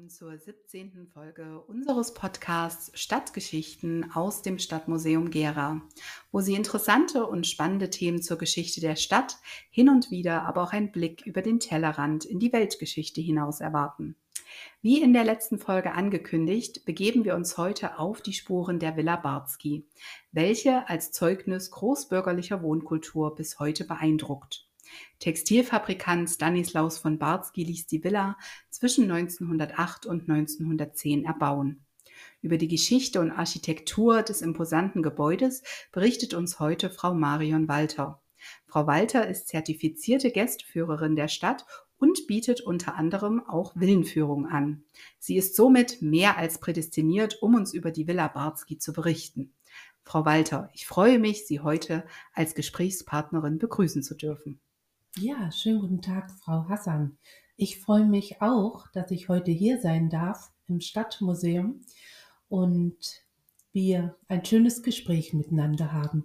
willkommen zur 17. Folge unseres Podcasts Stadtgeschichten aus dem Stadtmuseum Gera, wo Sie interessante und spannende Themen zur Geschichte der Stadt, hin und wieder aber auch einen Blick über den Tellerrand in die Weltgeschichte hinaus erwarten. Wie in der letzten Folge angekündigt, begeben wir uns heute auf die Spuren der Villa Barzky, welche als Zeugnis großbürgerlicher Wohnkultur bis heute beeindruckt. Textilfabrikant Stanislaus von Barzky ließ die Villa zwischen 1908 und 1910 erbauen. Über die Geschichte und Architektur des imposanten Gebäudes berichtet uns heute Frau Marion Walter. Frau Walter ist zertifizierte Gästeführerin der Stadt und bietet unter anderem auch Villenführung an. Sie ist somit mehr als prädestiniert, um uns über die Villa Barzky zu berichten. Frau Walter, ich freue mich, Sie heute als Gesprächspartnerin begrüßen zu dürfen. Ja, schönen guten Tag, Frau Hassan. Ich freue mich auch, dass ich heute hier sein darf im Stadtmuseum und wir ein schönes Gespräch miteinander haben.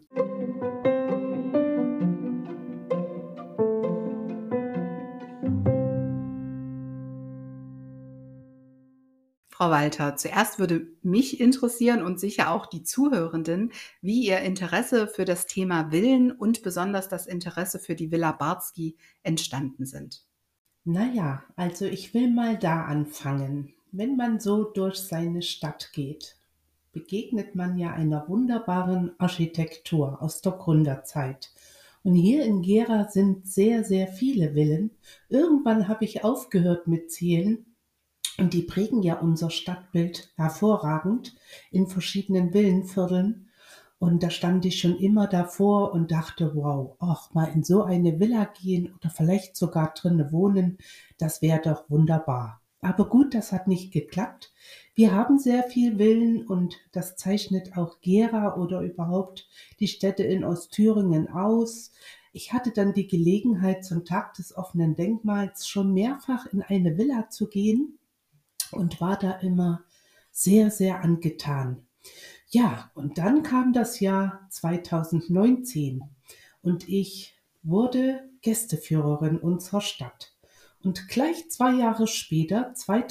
Frau Walter, zuerst würde mich interessieren und sicher auch die Zuhörenden, wie Ihr Interesse für das Thema Villen und besonders das Interesse für die Villa Barzky entstanden sind. Naja, also ich will mal da anfangen. Wenn man so durch seine Stadt geht, begegnet man ja einer wunderbaren Architektur aus der Gründerzeit. Und hier in Gera sind sehr, sehr viele Villen. Irgendwann habe ich aufgehört mit Zählen. Und die prägen ja unser Stadtbild hervorragend in verschiedenen Villenvierteln. Und da stand ich schon immer davor und dachte, wow, ach, mal in so eine Villa gehen oder vielleicht sogar drinnen wohnen, das wäre doch wunderbar. Aber gut, das hat nicht geklappt. Wir haben sehr viel Villen und das zeichnet auch Gera oder überhaupt die Städte in Ostthüringen aus. Ich hatte dann die Gelegenheit, zum Tag des offenen Denkmals schon mehrfach in eine Villa zu gehen und war da immer sehr, sehr angetan. Ja, und dann kam das Jahr 2019 und ich wurde Gästeführerin unserer Stadt. Und gleich 2 Jahre später,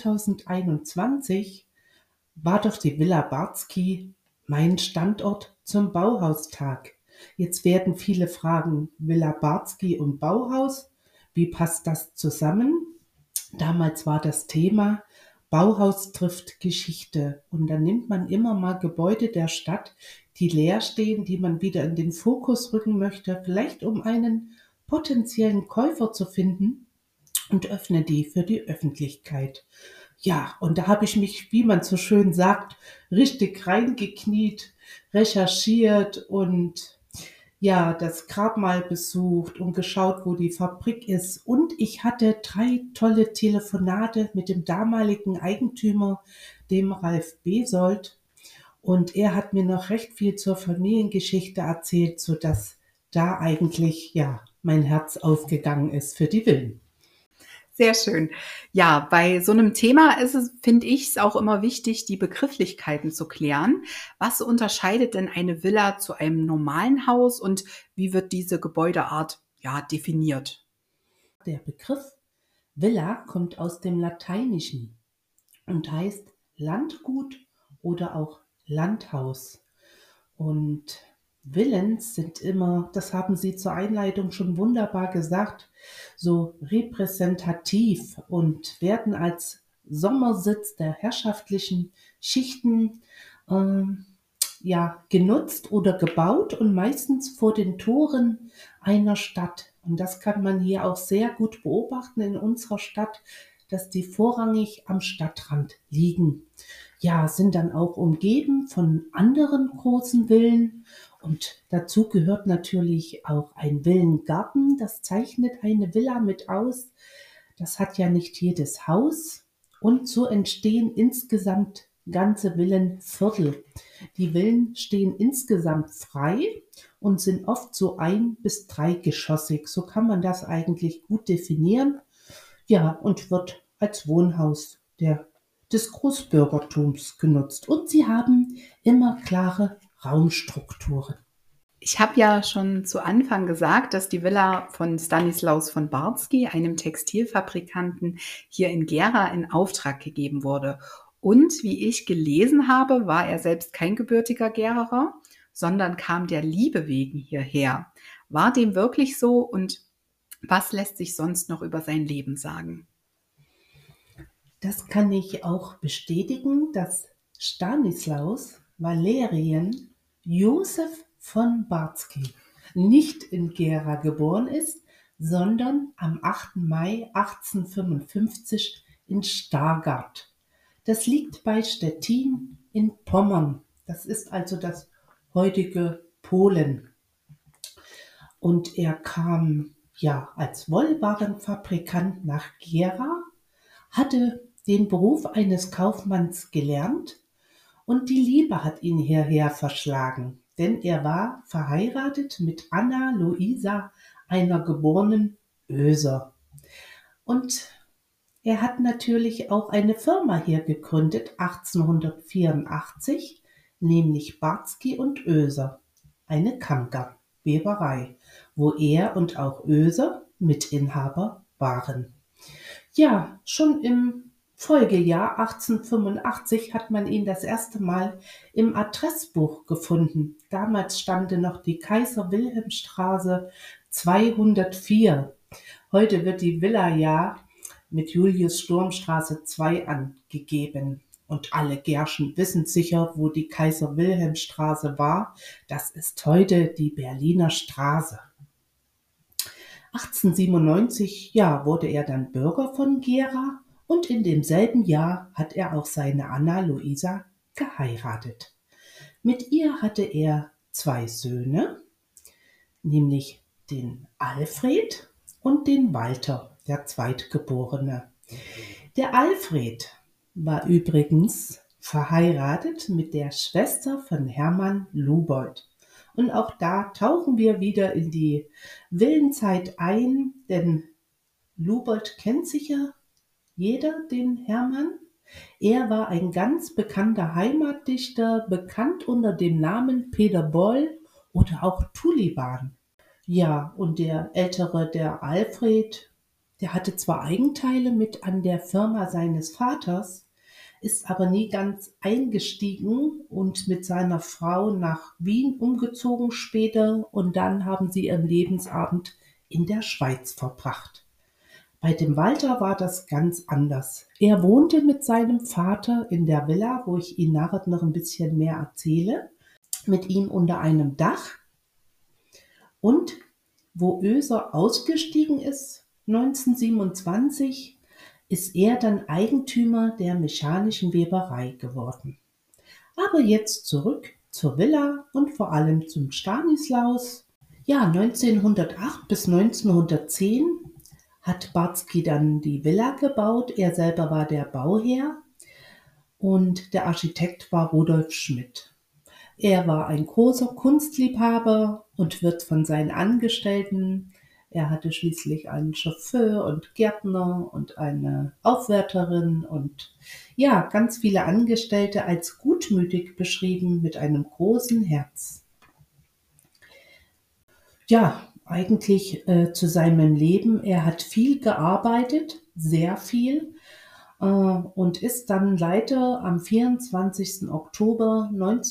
2021, war doch die Villa Barzky mein Standort zum Bauhaustag. Jetzt werden viele fragen, Villa Barzky und Bauhaus, wie passt das zusammen? Damals war das Thema Bauhaus trifft Geschichte und dann nimmt man immer mal Gebäude der Stadt, die leer stehen, die man wieder in den Fokus rücken möchte, vielleicht um einen potenziellen Käufer zu finden und öffne die für die Öffentlichkeit. Ja, und da habe ich mich, wie man so schön sagt, richtig reingekniet, recherchiert und ja, das Grabmal besucht und geschaut, wo die Fabrik ist. Und ich hatte 3 tolle Telefonate mit dem damaligen Eigentümer, dem Ralf Besold. Und er hat mir noch recht viel zur Familiengeschichte erzählt, sodass da eigentlich, ja, mein Herz aufgegangen ist für die Villen. Sehr schön. Ja, bei so einem Thema ist es, finde ich es auch immer wichtig, die Begrifflichkeiten zu klären. Was unterscheidet denn eine Villa zu einem normalen Haus und wie wird diese Gebäudeart, ja, definiert? Der Begriff Villa kommt aus dem Lateinischen und heißt Landgut oder auch Landhaus. Und Villen sind immer, das haben Sie zur Einleitung schon wunderbar gesagt, so repräsentativ und werden als Sommersitz der herrschaftlichen Schichten ähm, ja, genutzt oder gebaut und meistens vor den Toren einer Stadt. Und das kann man hier auch sehr gut beobachten in unserer Stadt, dass die vorrangig am Stadtrand liegen. Ja, sind dann auch umgeben von anderen großen Villen und dazu gehört natürlich auch ein Villengarten. Das zeichnet eine Villa mit aus. Das hat ja nicht jedes Haus und so entstehen insgesamt ganze Villenviertel. Die Villen stehen insgesamt frei und sind oft so 1 bis 3-geschossig. So kann man das eigentlich gut definieren. Ja, und wird als Wohnhaus des Großbürgertums genutzt. Und sie haben immer klare Raumstrukturen. Ich habe ja schon zu Anfang gesagt, dass die Villa von Stanislaus von Barsky, einem Textilfabrikanten hier in Gera, in Auftrag gegeben wurde. Und wie ich gelesen habe, war er selbst kein gebürtiger Gererer, sondern kam der Liebe wegen hierher. War dem wirklich so und was lässt sich sonst noch über sein Leben sagen? Das kann ich auch bestätigen, dass Stanislaus Valerien Josef von Barsky nicht in Gera geboren ist, sondern am 8. Mai 1855 in Stargard. Das liegt bei Stettin in Pommern. Das ist also das heutige Polen. Und er kam ja als Wollwarenfabrikant nach Gera, hatte den Beruf eines Kaufmanns gelernt und die Liebe hat ihn hierher verschlagen, denn er war verheiratet mit Anna Luisa, einer geborenen Oeser. Und er hat natürlich auch eine Firma hier gegründet, 1884, nämlich Barsky und Oeser, eine Kammgarnweberei, wo er und auch Oeser Mitinhaber waren. Ja, schon im Folgejahr 1885 hat man ihn das erste Mal im Adressbuch gefunden. Damals stand noch die Kaiser-Wilhelm-Straße 204. Heute wird die Villa ja mit Julius-Sturm-Straße 2 angegeben. Und alle Gerschen wissen sicher, wo die Kaiser-Wilhelm-Straße war. Das ist heute die Berliner Straße. 1897, ja, wurde er dann Bürger von Gera und in demselben Jahr hat er auch seine Anna Luisa geheiratet. Mit ihr hatte er 2 Söhne, nämlich den Alfred und den Walter, der Zweitgeborene. Der Alfred war übrigens verheiratet mit der Schwester von Hermann Lubold. Und auch da tauchen wir wieder in die Villenzeit ein, denn Lubold kennt sicher jeder den Hermann. Er war ein ganz bekannter Heimatdichter, bekannt unter dem Namen Peter Boll oder auch Tuliban. Ja, und der ältere, der Alfred, der hatte zwar Eigenteile mit an der Firma seines Vaters, ist aber nie ganz eingestiegen und mit seiner Frau nach Wien umgezogen später und dann haben sie ihren Lebensabend in der Schweiz verbracht. Bei dem Walter war das ganz anders. Er wohnte mit seinem Vater in der Villa, wo ich Ihnen nachher noch ein bisschen mehr erzähle, mit ihm unter einem Dach. Und wo Oeser ausgestiegen ist, 1927, ist er dann Eigentümer der mechanischen Weberei geworden. Aber jetzt zurück zur Villa und vor allem zum Stanislaus. Ja, 1908 bis 1910 hat Barsky dann die Villa gebaut. Er selber war der Bauherr und der Architekt war Rudolf Schmidt. Er war ein großer Kunstliebhaber und wird von seinen Angestellten, er hatte schließlich einen Chauffeur und Gärtner und eine Aufwärterin und ja, ganz viele Angestellte als gutmütig beschrieben mit einem großen Herz. Ja, eigentlich zu seinem Leben. Er hat viel gearbeitet, sehr viel, und ist dann leider am 24. Oktober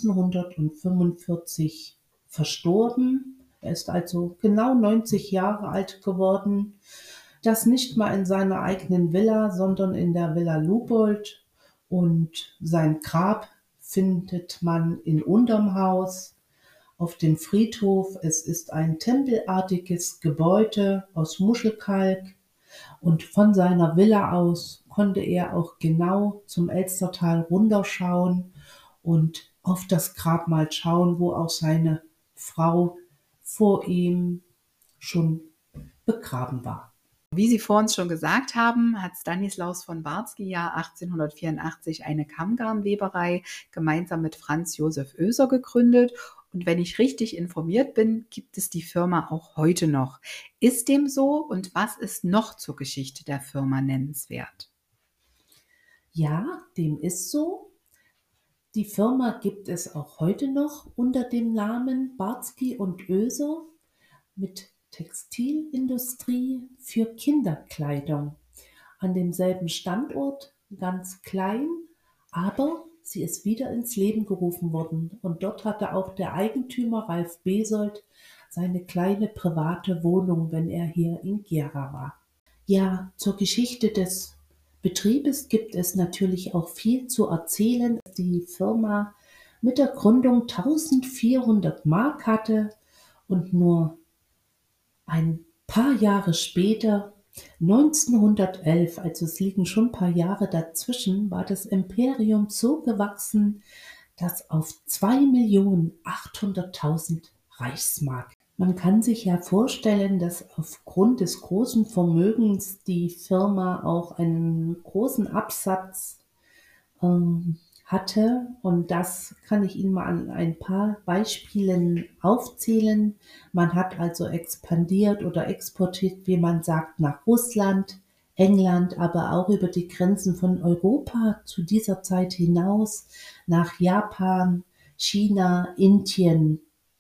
1945 verstorben. Er ist also genau 90 Jahre alt geworden. Das nicht mal in seiner eigenen Villa, sondern in der Villa Lubold. Und sein Grab findet man in unterm Haus auf dem Friedhof. Es ist ein tempelartiges Gebäude aus Muschelkalk und von seiner Villa aus konnte er auch genau zum Elstertal runterschauen und auf das Grabmal schauen, wo auch seine Frau vor ihm schon begraben war. Wie Sie vor uns schon gesagt haben, hat Stanislaus von Barsky ja 1884 eine Kammgarnweberei gemeinsam mit Franz Josef Oeser gegründet. Und wenn ich richtig informiert bin, gibt es die Firma auch heute noch. Ist dem so und was ist noch zur Geschichte der Firma nennenswert? Ja, dem ist so. Die Firma gibt es auch heute noch unter dem Namen Barzky und Oeser mit Textilindustrie für Kinderkleidung. An demselben Standort, ganz klein, aber sie ist wieder ins Leben gerufen worden. Und dort hatte auch der Eigentümer Ralf Besold seine kleine private Wohnung, wenn er hier in Gera war. Ja, zur Geschichte des Betriebes gibt es natürlich auch viel zu erzählen. Die Firma mit der Gründung 1400 Mark hatte und nur ein paar Jahre später, 1911, also es liegen schon ein paar Jahre dazwischen, war das Imperium so gewachsen, dass auf 2.800.000 Reichsmark. Man kann sich ja vorstellen, dass aufgrund des großen Vermögens die Firma auch einen großen Absatz hatte. Und das kann ich Ihnen mal an ein paar Beispielen aufzählen. Man hat also expandiert oder exportiert, wie man sagt, nach Russland, England, aber auch über die Grenzen von Europa zu dieser Zeit hinaus, nach Japan, China, Indien.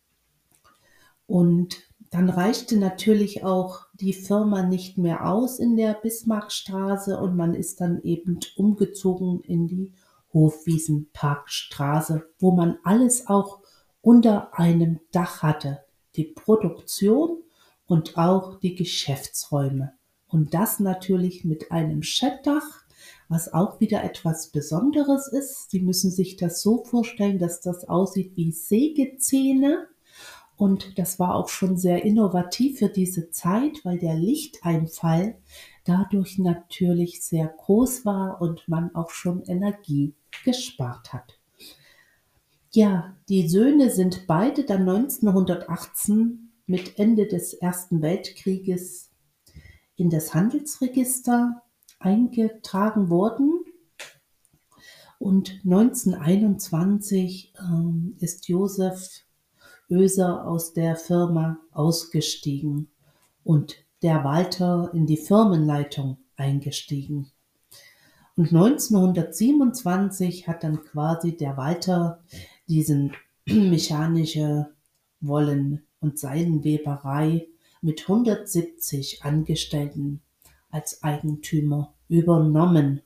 Und dann reichte natürlich auch die Firma nicht mehr aus in der Bismarckstraße und man ist dann eben umgezogen in die Hofwiesenparkstraße, wo man alles auch unter einem Dach hatte. Die Produktion und auch die Geschäftsräume. Und das natürlich mit einem Schettdach, was auch wieder etwas Besonderes ist. Sie müssen sich das so vorstellen, dass das aussieht wie Sägezähne. Und das war auch schon sehr innovativ für diese Zeit, weil der Lichteinfall dadurch natürlich sehr groß war und man auch schon Energie gespart hat. Ja, die Söhne sind beide dann 1918 mit Ende des Ersten Weltkrieges in das Handelsregister eingetragen worden. Und 1921 ist Josef Oeser aus der Firma ausgestiegen und der Walter in die Firmenleitung eingestiegen. Und 1927 hat dann quasi der Walter diesen mechanische Wollen- und Seidenweberei mit 170 Angestellten als Eigentümer übernommen.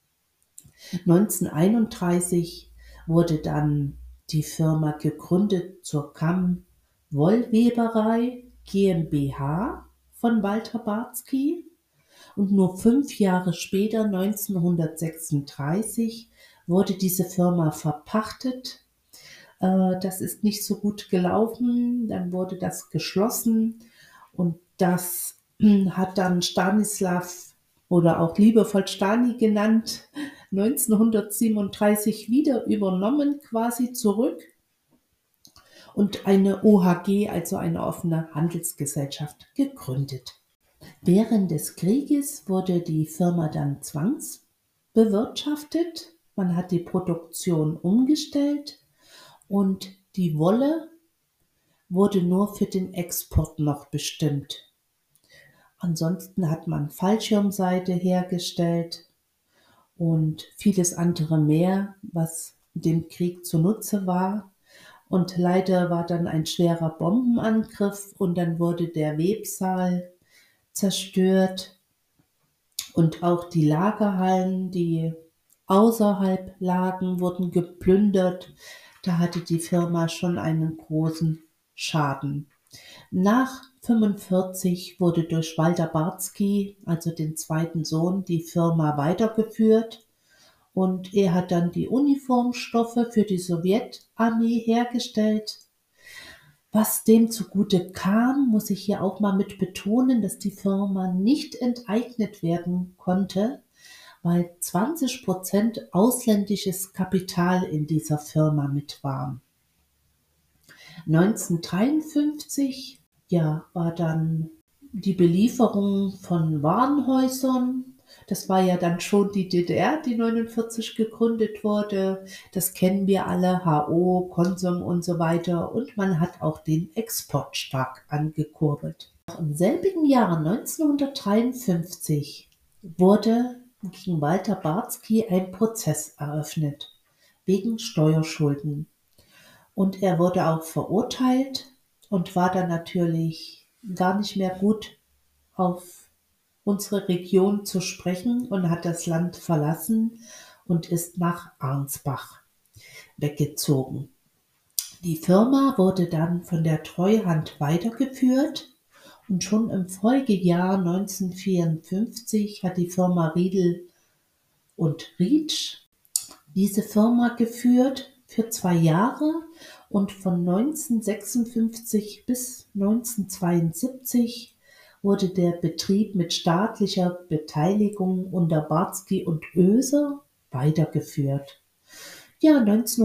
1931 wurde dann die Firma gegründet zur Kamm Wollweberei GmbH von Walter Barzky und nur 5 Jahre später, 1936, wurde diese Firma verpachtet. Das ist nicht so gut gelaufen, dann wurde das geschlossen und das hat dann Stanislav oder auch liebevoll Stani genannt, 1937 wieder übernommen, quasi zurück und eine OHG, also eine offene Handelsgesellschaft, gegründet. Während des Krieges wurde die Firma dann zwangsbewirtschaftet. Man hat die Produktion umgestellt und die Wolle wurde nur für den Export noch bestimmt. Ansonsten hat man Fallschirmseide hergestellt und vieles andere mehr, was dem Krieg zunutze war. Und leider war dann ein schwerer Bombenangriff und dann wurde der Websaal zerstört und auch die Lagerhallen, die außerhalb lagen, wurden geplündert. Da hatte die Firma schon einen großen Schaden. Nach 1945 wurde durch Walter Barzky, also den zweiten Sohn, die Firma weitergeführt und er hat dann die Uniformstoffe für die Sowjetarmee hergestellt. Was dem zugute kam, muss ich hier auch mal mit betonen, dass die Firma nicht enteignet werden konnte, weil 20% ausländisches Kapital in dieser Firma mit war. 1953 war dann die Belieferung von Warenhäusern. Das war ja dann schon die DDR, die 1949 gegründet wurde. Das kennen wir alle, HO, Konsum und so weiter. Und man hat auch den Export stark angekurbelt. Im selbigen Jahr 1953 wurde gegen Walter Barzky ein Prozess eröffnet, wegen Steuerschulden. Und er wurde auch verurteilt und war dann natürlich gar nicht mehr gut auf unsere Region zu sprechen und hat das Land verlassen und ist nach Arnsbach weggezogen. Die Firma wurde dann von der Treuhand weitergeführt und schon im Folgejahr 1954 hat die Firma Riedel und Rietsch diese Firma geführt für 2 Jahre und von 1956 bis 1972 wurde der Betrieb mit staatlicher Beteiligung unter Barzky und Oeser weitergeführt. Ja,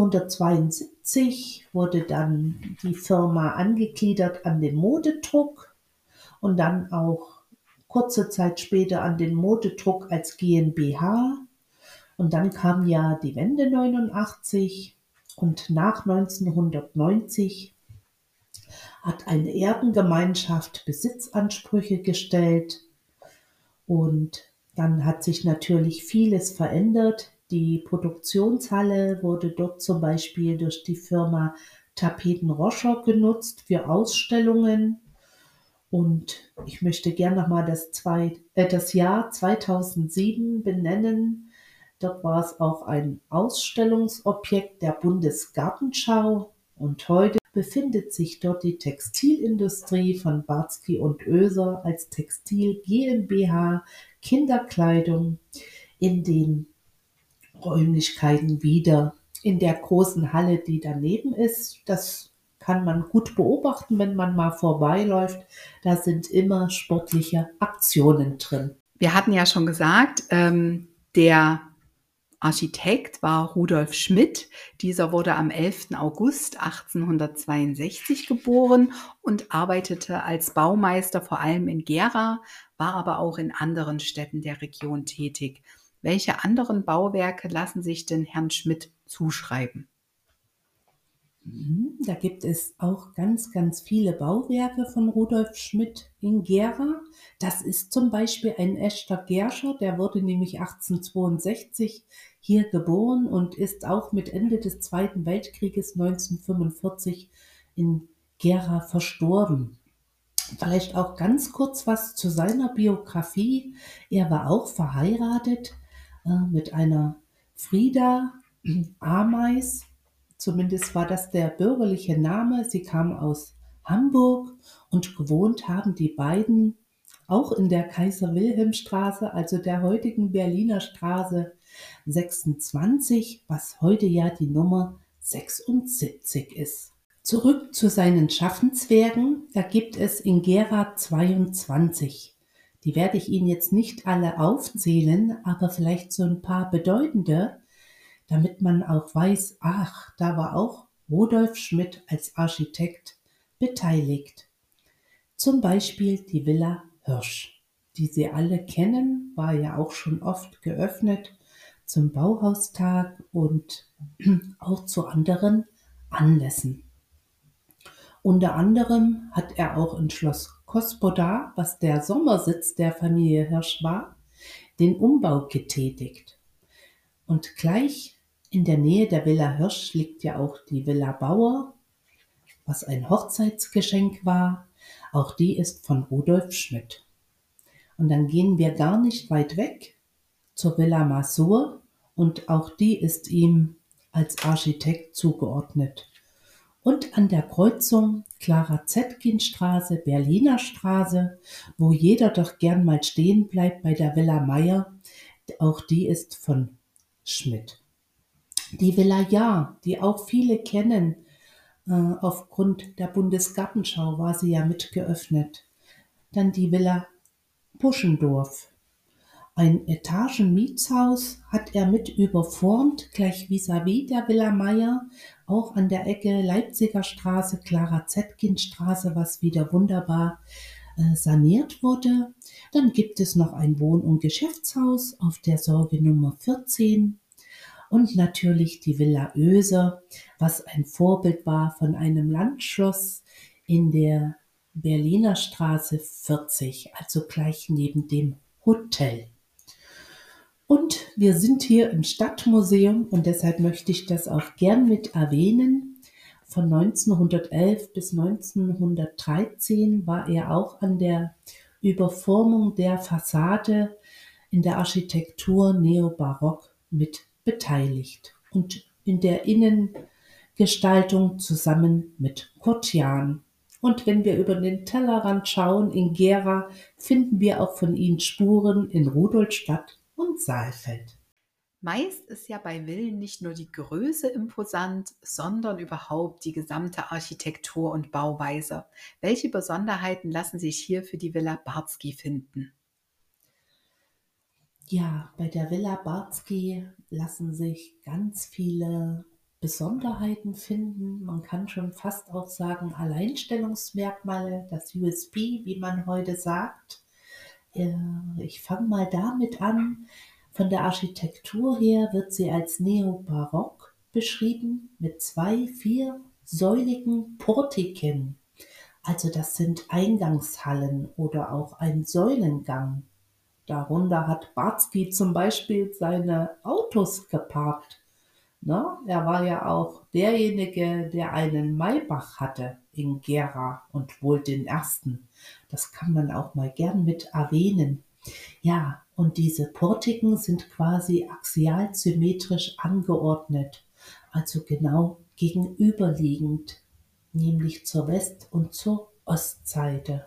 1972 wurde dann die Firma angegliedert an den Modedruck und dann auch kurze Zeit später an den Modedruck als GmbH. Und dann kam ja die Wende 89 und nach 1990 hat eine Erbengemeinschaft Besitzansprüche gestellt und dann hat sich natürlich vieles verändert. Die Produktionshalle wurde dort zum Beispiel durch die Firma Tapeten Roscher genutzt für Ausstellungen. Und ich möchte gerne nochmal das Jahr 2007 benennen. Dort war es auch ein Ausstellungsobjekt der Bundesgartenschau. Und heute befindet sich dort die Textilindustrie von Barzky und Oeser als Textil GmbH Kinderkleidung in den Räumlichkeiten wieder. In der großen Halle, die daneben ist, das kann man gut beobachten, wenn man mal vorbeiläuft. Da sind immer sportliche Aktionen drin. Wir hatten ja schon gesagt, der Architekt war Rudolf Schmidt. Dieser wurde am 11. August 1862 geboren und arbeitete als Baumeister vor allem in Gera, war aber auch in anderen Städten der Region tätig. Welche anderen Bauwerke lassen sich denn Herrn Schmidt zuschreiben? Da gibt es auch ganz, ganz viele Bauwerke von Rudolf Schmidt in Gera. Das ist zum Beispiel ein echter Gerscher, der wurde nämlich 1862 hier geboren und ist auch mit Ende des Zweiten Weltkrieges 1945 in Gera verstorben. Vielleicht auch ganz kurz was zu seiner Biografie. Er war auch verheiratet mit einer Frieda Ameis. Zumindest war das der bürgerliche Name. Sie kam aus Hamburg und gewohnt haben die beiden auch in der Kaiser-Wilhelm-Straße, also der heutigen Berliner Straße 26, was heute ja die Nummer 76 ist. Zurück zu seinen Schaffenswerken, da gibt es in Gera 22. Die werde ich Ihnen jetzt nicht alle aufzählen, aber vielleicht so ein paar bedeutende, damit man auch weiß, ach, da war auch Rudolf Schmidt als Architekt beteiligt. Zum Beispiel die Villa Hirsch, die Sie alle kennen, war ja auch schon oft geöffnet zum Bauhaustag und auch zu anderen Anlässen. Unter anderem hat er auch in Schloss Gospoda, was der Sommersitz der Familie Hirsch war, den Umbau getätigt. Und gleich in der Nähe der Villa Hirsch liegt ja auch die Villa Bauer, was ein Hochzeitsgeschenk war. Auch die ist von Rudolf Schmidt. Und dann gehen wir gar nicht weit weg zur Villa Masur und auch die ist ihm als Architekt zugeordnet. Und an der Kreuzung Clara-Zetkin-Straße, Berliner Straße, wo jeder doch gern mal stehen bleibt bei der Villa Meyer, auch die ist von Schmidt. Die Villa Jahr, die auch viele kennen, aufgrund der Bundesgartenschau war sie ja mit geöffnet. Dann die Villa Puschendorf. Ein Etagenmietshaus hat er mit überformt, gleich vis-à-vis der Villa Meyer, auch an der Ecke Leipziger Straße, Clara-Zetkin-Straße, was wieder wunderbar saniert wurde. Dann gibt es noch ein Wohn- und Geschäftshaus auf der Sorge Nummer 14 und natürlich die Villa Oeser, was ein Vorbild war von einem Landschloss in der Berliner Straße 40, also gleich neben dem Hotel. Und wir sind hier im Stadtmuseum und deshalb möchte ich das auch gern mit erwähnen. Von 1911 bis 1913 war er auch an der Überformung der Fassade in der Architektur Neobarock mit beteiligt und in der Innengestaltung zusammen mit Kurt Jahn. Und wenn wir über den Tellerrand schauen, in Gera finden wir auch von ihm Spuren in Rudolstadt und Saalfeld. Meist ist ja bei Villen nicht nur die Größe imposant, sondern überhaupt die gesamte Architektur und Bauweise. Welche Besonderheiten lassen sich hier für die Villa Barzki finden? Ja, bei der Villa Barzki lassen sich ganz viele Besonderheiten finden. Man kann schon fast auch sagen Alleinstellungsmerkmale, das USP, wie man heute sagt. Ich fange mal damit an. Von der Architektur her wird sie als Neobarock beschrieben mit zwei viersäuligen Portiken. Also das sind Eingangshallen oder auch ein Säulengang. Darunter hat Barzki zum Beispiel seine Autos geparkt. Ne? Er war ja auch derjenige, der einen Maybach hatte in Gera und wohl den ersten. Das kann man auch mal gern mit erwähnen. Ja, und diese Portiken sind quasi axial symmetrisch angeordnet, also genau gegenüberliegend, nämlich zur West- und zur Ostseite.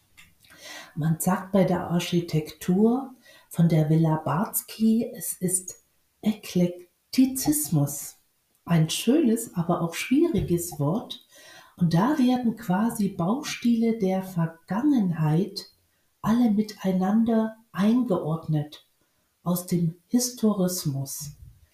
Man sagt bei der Architektur von der Villa Barzki, es ist Eklektizismus. Ein schönes, aber auch schwieriges Wort. Und da werden quasi Baustile der Vergangenheit alle miteinander eingeordnet aus dem Historismus.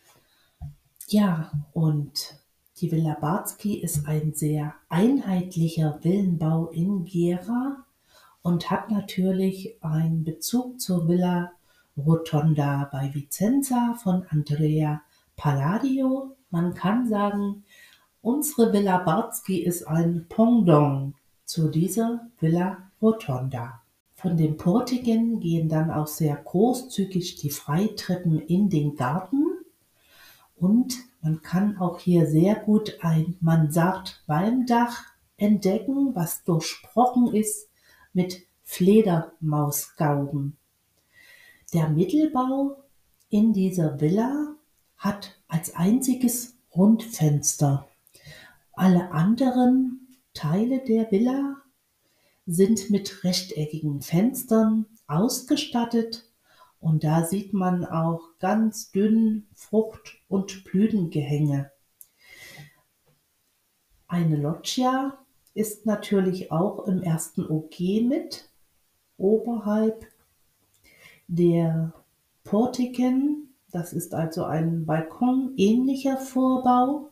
Ja, und die Villa Barzki ist ein sehr einheitlicher Villenbau in Gera und hat natürlich einen Bezug zur Villa Rotonda bei Vicenza von Andrea Palladio. Man kann sagen, unsere Villa Barzki ist ein Pendant zu dieser Villa Rotonda. Von den Portiken gehen dann auch sehr großzügig die Freitreppen in den Garten und man kann auch hier sehr gut ein Mansardwalmdach entdecken, was durchsprochen ist mit Fledermausgauben. Der Mittelbau in dieser Villa hat als einziges Rundfenster. Alle anderen Teile der Villa sind mit rechteckigen Fenstern ausgestattet und da sieht man auch ganz dünn Frucht- und Blütengehänge. Eine Loggia ist natürlich auch im ersten OG mit, oberhalb der Portiken. Das ist also ein balkonähnlicher Vorbau.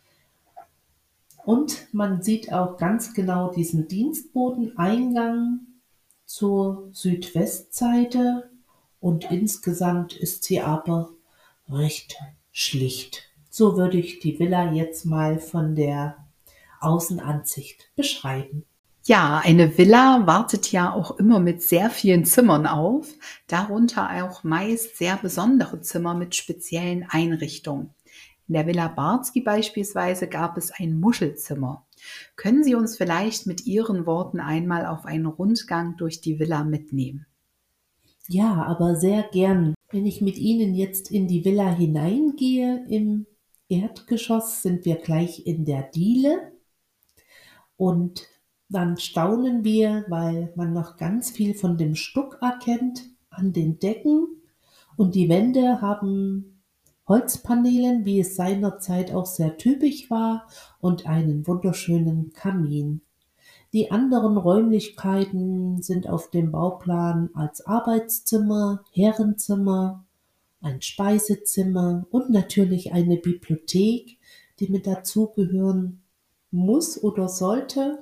Und man sieht auch ganz genau diesen Dienstboteneingang zur Südwestseite und insgesamt ist sie aber recht schlicht. So würde ich die Villa jetzt mal von der Außenansicht beschreiben. Ja, eine Villa wartet ja auch immer mit sehr vielen Zimmern auf, darunter auch meist sehr besondere Zimmer mit speziellen Einrichtungen. In der Villa Barzki beispielsweise gab es ein Muschelzimmer. Können Sie uns vielleicht mit Ihren Worten einmal auf einen Rundgang durch die Villa mitnehmen? Ja, aber sehr gern. Wenn ich mit Ihnen jetzt in die Villa hineingehe, im Erdgeschoss sind wir gleich in der Diele und dann staunen wir, weil man noch ganz viel von dem Stuck erkennt an den Decken und die Wände haben Holzpaneelen, wie es seinerzeit auch sehr typisch war, und einen wunderschönen Kamin. Die anderen Räumlichkeiten sind auf dem Bauplan als Arbeitszimmer, Herrenzimmer, ein Speisezimmer und natürlich eine Bibliothek, die mit dazugehören muss oder sollte,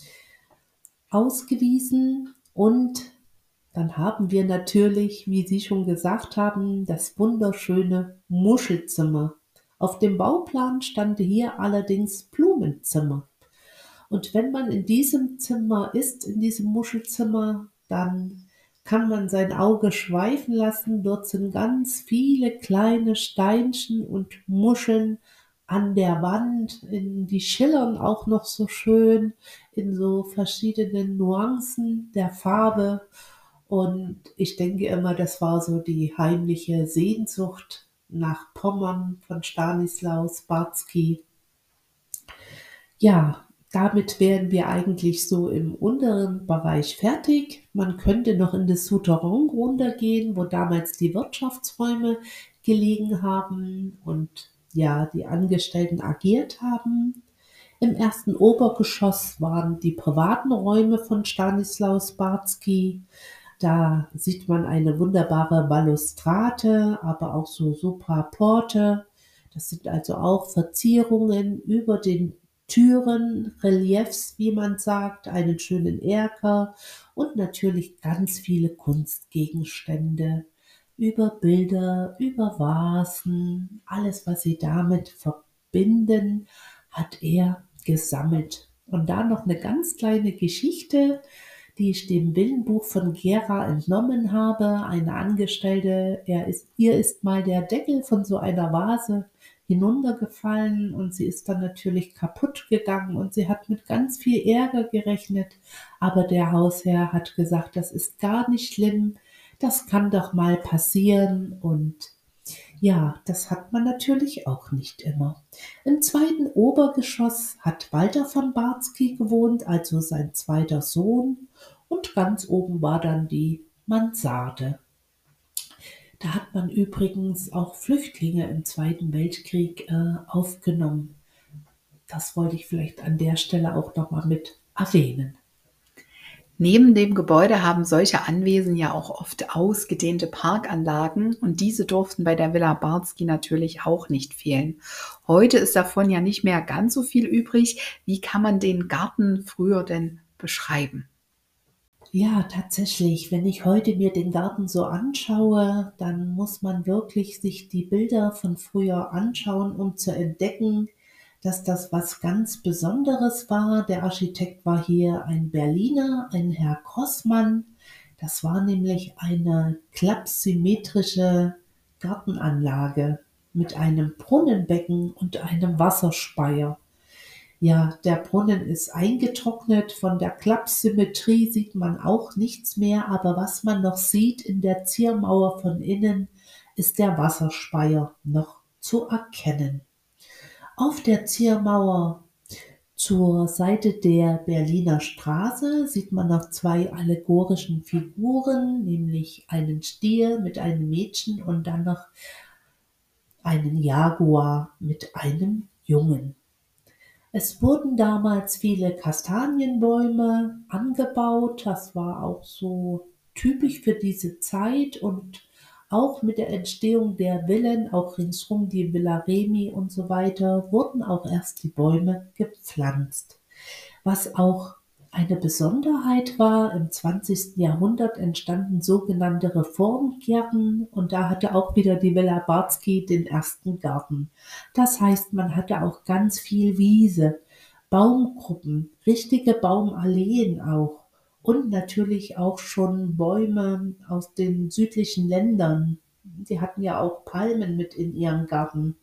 ausgewiesen. Und dann haben wir natürlich, wie Sie schon gesagt haben, das wunderschöne Muschelzimmer. Auf dem Bauplan stand hier allerdings Blumenzimmer. Und wenn man in diesem Zimmer ist, in diesem Muschelzimmer, dann kann man sein Auge schweifen lassen. Dort sind ganz viele kleine Steinchen und Muscheln an der Wand. Die schillern auch noch so schön in so verschiedenen Nuancen der Farbe. Und ich denke immer, das war so die heimliche Sehnsucht nach Pommern von Stanislaus Barzki. Ja, damit wären wir eigentlich so im unteren Bereich fertig. Man könnte noch in das Souterrain runtergehen, wo damals die Wirtschaftsräume gelegen haben und ja, die Angestellten agiert haben. Im ersten Obergeschoss waren die privaten Räume von Stanislaus Barzki. Da sieht man eine wunderbare Balustrade, aber auch so Supraporte. Das sind also auch Verzierungen über den Türen, Reliefs, wie man sagt, einen schönen Erker und natürlich ganz viele Kunstgegenstände, über Bilder, über Vasen, alles, was sie damit verbinden, hat er gesammelt. Und da noch eine ganz kleine Geschichte, die ich dem Bildenbuch von Gera entnommen habe. Eine Angestellte, ihr ist mal der Deckel von so einer Vase hinuntergefallen und sie ist dann natürlich kaputt gegangen und sie hat mit ganz viel Ärger gerechnet. Aber der Hausherr hat gesagt, das ist gar nicht schlimm, das kann doch mal passieren und ja, das hat man natürlich auch nicht immer. Im zweiten Obergeschoss hat Walter von Barzki gewohnt, also sein zweiter Sohn, und ganz oben war dann die Mansarde. Da hat man übrigens auch Flüchtlinge im Zweiten Weltkrieg aufgenommen. Das wollte ich vielleicht an der Stelle auch nochmal mit erwähnen. Neben dem Gebäude haben solche Anwesen ja auch oft ausgedehnte Parkanlagen und diese durften bei der Villa Barzki natürlich auch nicht fehlen. Heute ist davon ja nicht mehr ganz so viel übrig. Wie kann man den Garten früher denn beschreiben? Ja, tatsächlich. Wenn ich heute mir den Garten so anschaue, dann muss man wirklich sich die Bilder von früher anschauen, um zu entdecken, dass das was ganz Besonderes war. Der Architekt war hier ein Berliner, ein Herr Grossmann. Das war nämlich eine klappsymmetrische Gartenanlage mit einem Brunnenbecken und einem Wasserspeier. Ja, der Brunnen ist eingetrocknet, von der Klappsymmetrie sieht man auch nichts mehr, aber was man noch sieht in der Ziermauer von innen, ist der Wasserspeier noch zu erkennen. Auf der Ziermauer zur Seite der Berliner Straße sieht man noch zwei allegorischen Figuren, nämlich einen Stier mit einem Mädchen und dann noch einen Jaguar mit einem Jungen. Es wurden damals viele Kastanienbäume angebaut. Das war auch so typisch für diese Zeit und auch mit der Entstehung der Villen, auch ringsrum die Villa Remi und so weiter, wurden auch erst die Bäume gepflanzt. Was auch eine Besonderheit war, im 20. Jahrhundert entstanden sogenannte Reformgärten und da hatte auch wieder die Villa Barzki den ersten Garten. Das heißt, man hatte auch ganz viel Wiese, Baumgruppen, richtige Baumalleen auch und natürlich auch schon Bäume aus den südlichen Ländern. Die hatten ja auch Palmen mit in ihrem Garten.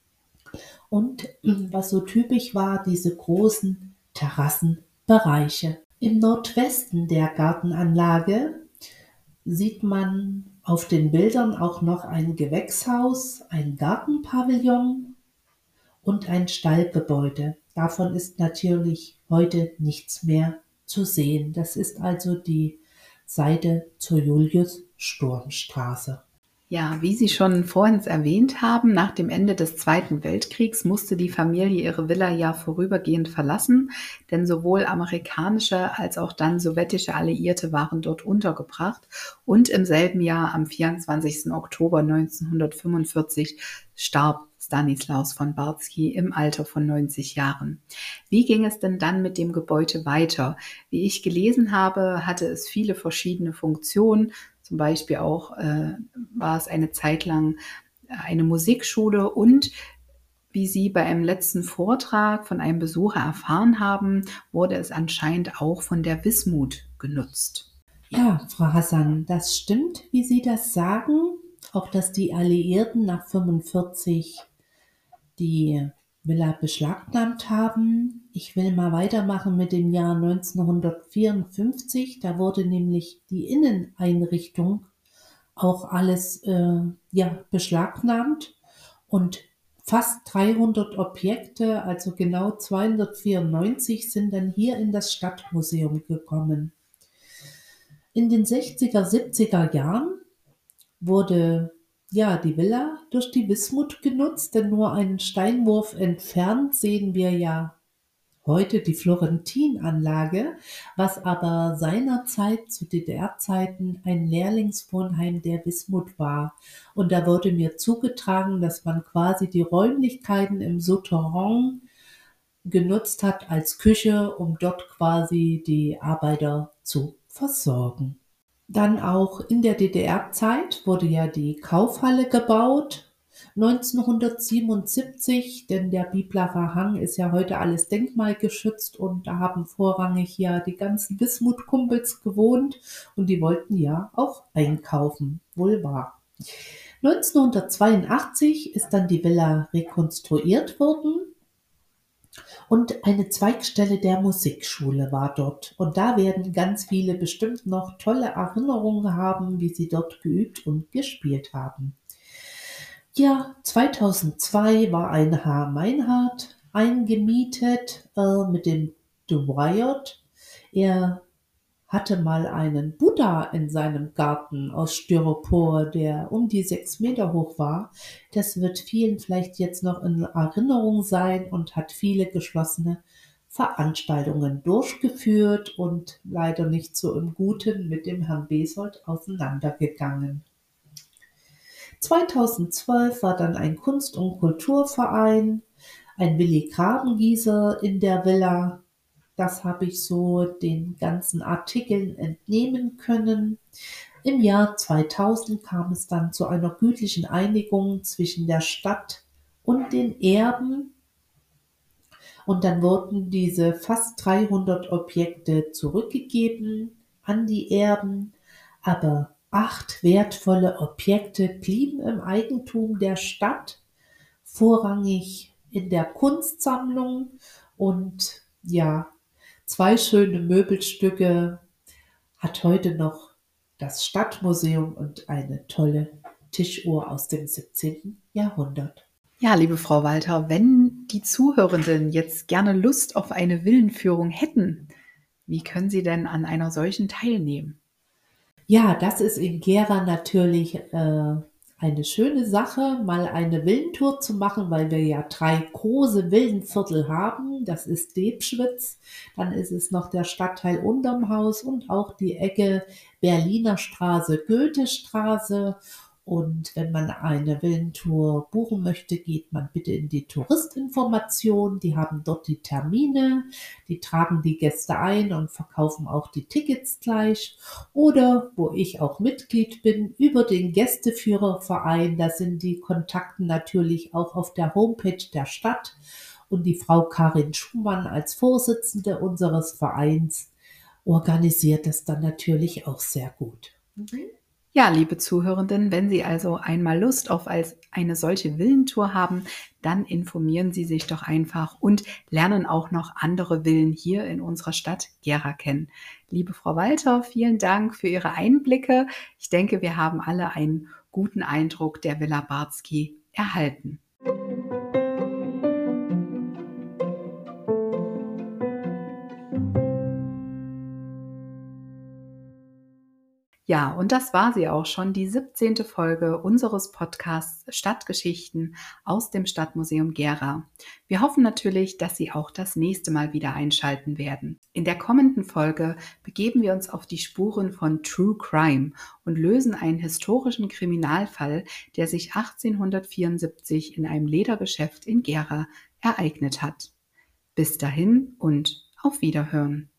Und was so typisch war, diese großen Terrassenbereiche. Im Nordwesten der Gartenanlage sieht man auf den Bildern auch noch ein Gewächshaus, ein Gartenpavillon und ein Stallgebäude. Davon ist natürlich heute nichts mehr zu sehen. Das ist also die Seite zur Julius-Sturm-Straße. Ja, wie Sie schon vorhin erwähnt haben, nach dem Ende des Zweiten Weltkriegs musste die Familie ihre Villa ja vorübergehend verlassen, denn sowohl amerikanische als auch dann sowjetische Alliierte waren dort untergebracht und im selben Jahr, am 24. Oktober 1945, starb Stanislaus von Barzki im Alter von 90 Jahren. Wie ging es denn dann mit dem Gebäude weiter? Wie ich gelesen habe, hatte es viele verschiedene Funktionen. Zum Beispiel auch war es eine Zeit lang eine Musikschule und wie Sie bei einem letzten Vortrag von einem Besucher erfahren haben, wurde es anscheinend auch von der Wismut genutzt. Ja, Frau Hassan, das stimmt, wie Sie das sagen. Auch dass die Alliierten nach 45 die Villa beschlagnahmt haben. Ich will mal weitermachen mit dem Jahr 1954. Da wurde nämlich die Inneneinrichtung auch alles beschlagnahmt und fast 300 Objekte, also genau 294, sind dann hier in das Stadtmuseum gekommen. In den 60er, 70er Jahren wurde die Villa durch die Wismut genutzt, denn nur einen Steinwurf entfernt sehen wir ja heute die Florentin-Anlage, was aber seinerzeit zu DDR-Zeiten ein Lehrlingswohnheim der Wismut war. Und da wurde mir zugetragen, dass man quasi die Räumlichkeiten im Souterrain genutzt hat als Küche, um dort quasi die Arbeiter zu versorgen. Dann auch in der DDR-Zeit wurde ja die Kaufhalle gebaut, 1977, denn der Biblacher Hang ist ja heute alles denkmalgeschützt und da haben vorrangig ja die ganzen Wismut-Kumpels gewohnt und die wollten ja auch einkaufen, wohl wahr. 1982 ist dann die Villa rekonstruiert worden und eine Zweigstelle der Musikschule war dort. Und da werden ganz viele bestimmt noch tolle Erinnerungen haben, wie sie dort geübt und gespielt haben. Ja, 2002 war ein H. Meinhardt eingemietet mit dem Dwyer. Er hatte mal einen Buddha in seinem Garten aus Styropor, der um die 6 Meter hoch war. Das wird vielen vielleicht jetzt noch in Erinnerung sein und hat viele geschlossene Veranstaltungen durchgeführt und leider nicht so im Guten mit dem Herrn Besold auseinandergegangen. 2012 war dann ein Kunst- und Kulturverein, ein Willi Grabengießer in der Villa. Das habe ich so den ganzen Artikeln entnehmen können. Im Jahr 2000 kam es dann zu einer gütlichen Einigung zwischen der Stadt und den Erben. Und dann wurden diese fast 300 Objekte zurückgegeben an die Erben. Aber 8 wertvolle Objekte blieben im Eigentum der Stadt, vorrangig in der Kunstsammlung und 2 schöne Möbelstücke hat heute noch das Stadtmuseum und eine tolle Tischuhr aus dem 17. Jahrhundert. Ja, liebe Frau Walter, wenn die Zuhörenden jetzt gerne Lust auf eine Villenführung hätten, wie können sie denn an einer solchen teilnehmen? Ja, das ist in Gera natürlich eine schöne Sache, mal eine Villentour zu machen, weil wir ja 3 große Villenviertel haben. Das ist Debschwitz, dann ist es noch der Stadtteil unterm Haus und auch die Ecke Berliner Straße, Goethestraße. Und wenn man eine Villentour buchen möchte, geht man bitte in die Touristinformation. Die haben dort die Termine, die tragen die Gäste ein und verkaufen auch die Tickets gleich. Oder, wo ich auch Mitglied bin, über den Gästeführerverein. Da sind die Kontakte natürlich auch auf der Homepage der Stadt. Und die Frau Karin Schumann als Vorsitzende unseres Vereins organisiert das dann natürlich auch sehr gut. Ja, liebe Zuhörenden, wenn Sie also einmal Lust auf eine solche Villentour haben, dann informieren Sie sich doch einfach und lernen auch noch andere Villen hier in unserer Stadt Gera kennen. Liebe Frau Walter, vielen Dank für Ihre Einblicke. Ich denke, wir haben alle einen guten Eindruck der Villa Barzki erhalten. Ja, und das war sie auch schon, die 17. Folge unseres Podcasts Stadtgeschichten aus dem Stadtmuseum Gera. Wir hoffen natürlich, dass Sie auch das nächste Mal wieder einschalten werden. In der kommenden Folge begeben wir uns auf die Spuren von True Crime und lösen einen historischen Kriminalfall, der sich 1874 in einem Ledergeschäft in Gera ereignet hat. Bis dahin und auf Wiederhören.